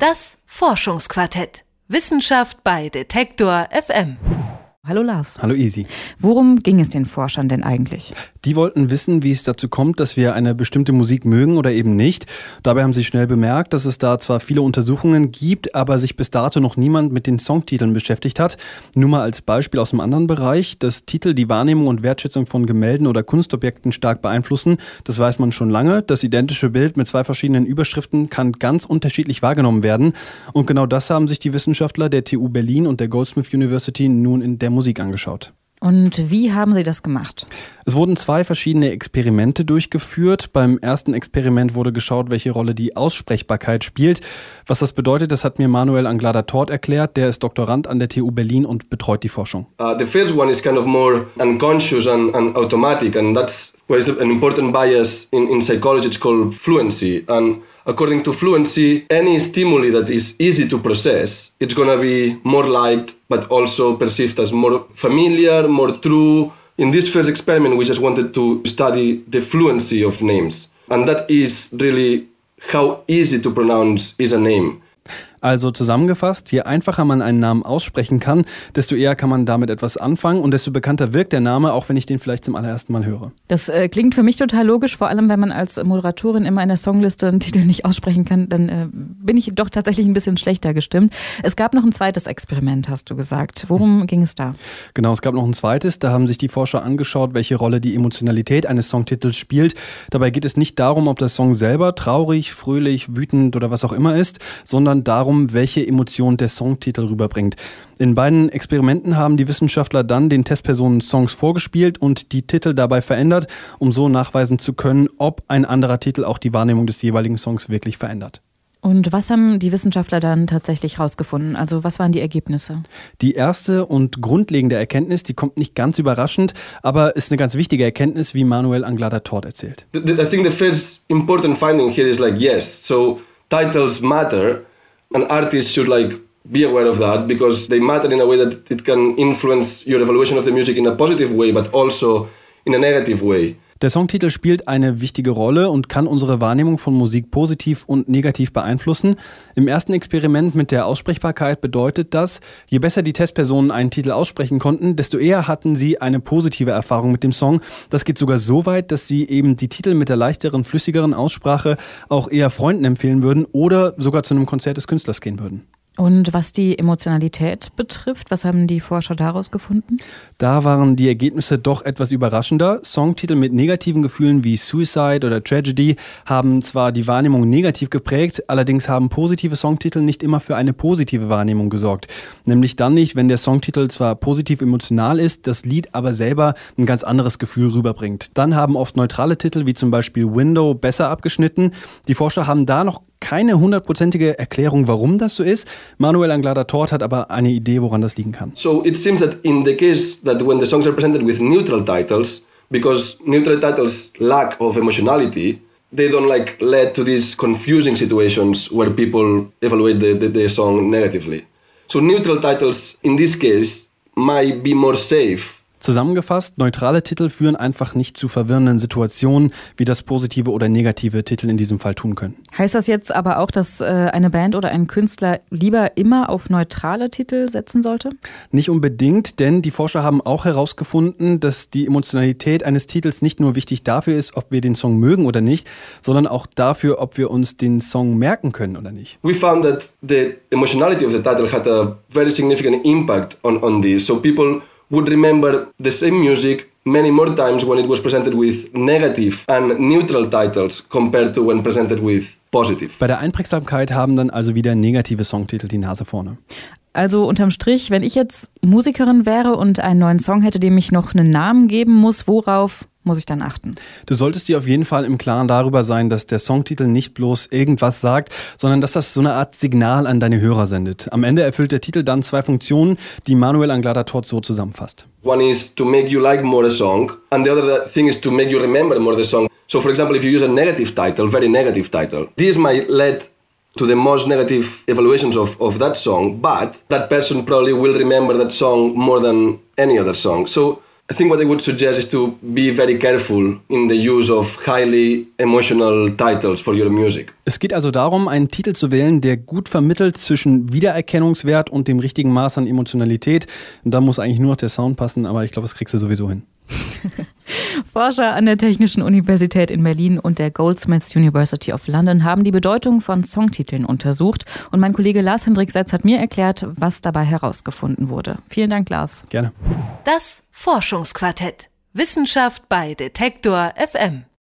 Das Forschungsquartett. Wissenschaft bei Detektor FM. Hallo Lars. Hallo Isi. Worum ging es den Forschern denn eigentlich? Die wollten wissen, wie es dazu kommt, dass wir eine bestimmte Musik mögen oder eben nicht. Dabei haben sie schnell bemerkt, dass es da zwar viele Untersuchungen gibt, aber sich bis dato noch niemand mit den Songtiteln beschäftigt hat. Nur mal als Beispiel aus einem anderen Bereich, dass Titel die Wahrnehmung und Wertschätzung von Gemälden oder Kunstobjekten stark beeinflussen. Das weiß man schon lange. Das identische Bild mit zwei verschiedenen Überschriften kann ganz unterschiedlich wahrgenommen werden. Und genau das haben sich die Wissenschaftler der TU Berlin und der Goldsmith University nun in der Musik angeschaut. Und wie haben sie das gemacht? Es wurden zwei verschiedene Experimente durchgeführt. Beim ersten Experiment wurde geschaut, welche Rolle die Aussprechbarkeit spielt. Was das bedeutet, das hat mir Manuel Anglada-Tort erklärt. Der ist Doktorand an der TU Berlin und betreut die Forschung. The first one is kind of more unconscious and automatic, and that's where is an important bias in psychology. It's called fluency. And according to fluency, any stimuli that is easy to process, it's going to be more liked, but also perceived as more familiar, more true. In this first experiment, we just wanted to study the fluency of names. And that is really how easy to pronounce is a name. Also zusammengefasst, je einfacher man einen Namen aussprechen kann, desto eher kann man damit etwas anfangen und desto bekannter wirkt der Name, auch wenn ich den vielleicht zum allerersten Mal höre. Das klingt für mich total logisch, vor allem wenn man als Moderatorin immer in der Songliste einen Titel nicht aussprechen kann, dann bin ich doch tatsächlich ein bisschen schlechter gestimmt. Es gab noch ein zweites Experiment, hast du gesagt. Worum ging es da? Genau, es gab noch ein zweites. Da haben sich die Forscher angeschaut, welche Rolle die Emotionalität eines Songtitels spielt. Dabei geht es nicht darum, ob der Song selber traurig, fröhlich, wütend oder was auch immer ist, sondern darum, welche Emotion der Songtitel rüberbringt. In beiden Experimenten haben die Wissenschaftler dann den Testpersonen Songs vorgespielt und die Titel dabei verändert, um so nachweisen zu können, ob ein anderer Titel auch die Wahrnehmung des jeweiligen Songs wirklich verändert. Und was haben die Wissenschaftler dann tatsächlich rausgefunden? Also was waren die Ergebnisse? Die erste und grundlegende Erkenntnis, die kommt nicht ganz überraschend, aber ist eine ganz wichtige Erkenntnis, wie Manuel Anglada-Tort erzählt. I think the first important finding here is yes, so titles matter. An artist should be aware of that because they matter in a way that it can influence your evaluation of the music in a positive way, but also in a negative way. Der Songtitel spielt eine wichtige Rolle und kann unsere Wahrnehmung von Musik positiv und negativ beeinflussen. Im ersten Experiment mit der Aussprechbarkeit bedeutet das, je besser die Testpersonen einen Titel aussprechen konnten, desto eher hatten sie eine positive Erfahrung mit dem Song. Das geht sogar so weit, dass sie eben die Titel mit der leichteren, flüssigeren Aussprache auch eher Freunden empfehlen würden oder sogar zu einem Konzert des Künstlers gehen würden. Und was die Emotionalität betrifft, was haben die Forscher daraus gefunden? Da waren die Ergebnisse doch etwas überraschender. Songtitel mit negativen Gefühlen wie Suicide oder Tragedy haben zwar die Wahrnehmung negativ geprägt, allerdings haben positive Songtitel nicht immer für eine positive Wahrnehmung gesorgt. Nämlich dann nicht, wenn der Songtitel zwar positiv emotional ist, das Lied aber selber ein ganz anderes Gefühl rüberbringt. Dann haben oft neutrale Titel wie zum Beispiel Window besser abgeschnitten. Die Forscher haben da noch keine 100%ige Erklärung, warum das so ist. Manuel Anglada-Tort hat aber eine Idee, woran das liegen kann. So it seems that in the case that when the songs are presented with neutral titles, because neutral titles lack of emotionality, they don't lead to these confusing situations where people evaluate the song negatively. So neutral titles in this case might be more safe. Zusammengefasst, neutrale Titel führen einfach nicht zu verwirrenden Situationen, wie das positive oder negative Titel in diesem Fall tun können. Heißt das jetzt aber auch, dass eine Band oder ein Künstler lieber immer auf neutrale Titel setzen sollte? Nicht unbedingt, denn die Forscher haben auch herausgefunden, dass die Emotionalität eines Titels nicht nur wichtig dafür ist, ob wir den Song mögen oder nicht, sondern auch dafür, ob wir uns den Song merken können oder nicht. We found that the emotionality of the title had a very significant impact on this. So people would remember the same music many more times when it was presented with negative and neutral titles compared to when presented with positive. Bei der Einprägsamkeit haben dann also wieder negative Songtitel die Nase vorne. Also unterm Strich, wenn ich jetzt Musikerin wäre und einen neuen Song hätte, dem ich noch einen Namen geben muss, worauf muss ich dann achten? Du solltest dir auf jeden Fall im Klaren darüber sein, dass der Songtitel nicht bloß irgendwas sagt, sondern dass das so eine Art Signal an deine Hörer sendet. Am Ende erfüllt der Titel dann zwei Funktionen, die Manuel Anglada-Tort so zusammenfasst. One is to make you like more a song, and the other thing is to make you remember more the song. So for example, if you use a negative title, very negative title, this might lead to the most negative evaluations of that song, but that person probably will remember that song more than any other song. So I think what I would suggest is to be very careful in the use of highly emotional titles for your music. Es geht also darum, einen Titel zu wählen, der gut vermittelt zwischen Wiedererkennungswert und dem richtigen Maß an Emotionalität. Und da muss eigentlich nur noch der Sound passen, aber ich glaube, das kriegst du sowieso hin. Forscher an der Technischen Universität in Berlin und der Goldsmiths University of London haben die Bedeutung von Songtiteln untersucht. Und mein Kollege Lars-Hendrik Setz hat mir erklärt, was dabei herausgefunden wurde. Vielen Dank, Lars. Gerne. Das Forschungsquartett. Wissenschaft bei Detektor FM.